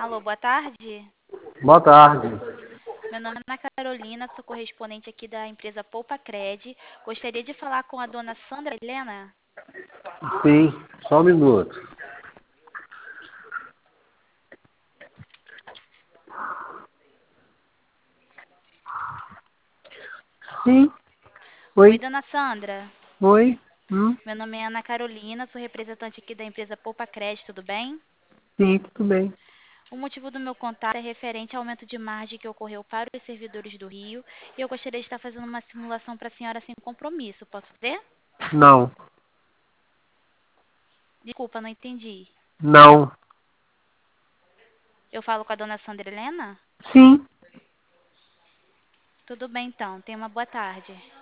Alô, boa tarde. Boa tarde. Meu nome é Ana Carolina, sou correspondente aqui da empresa Poupa Cred. Gostaria de falar com a dona Sandra Helena. Sim, só um minuto. Sim, Oi, oi, dona Sandra. oi. Meu nome é Ana Carolina, sou representante aqui da empresa Poupa Cred, tudo bem? Sim, tudo bem. O motivo do meu contato é referente ao aumento de margem que ocorreu para os servidores do Rio e eu gostaria de estar fazendo uma simulação para a senhora sem compromisso. Posso fazer? Não, Desculpa, não entendi. não. Eu falo com a dona Sandra Helena? Sim. Tudo bem, então. Tenha uma boa tarde.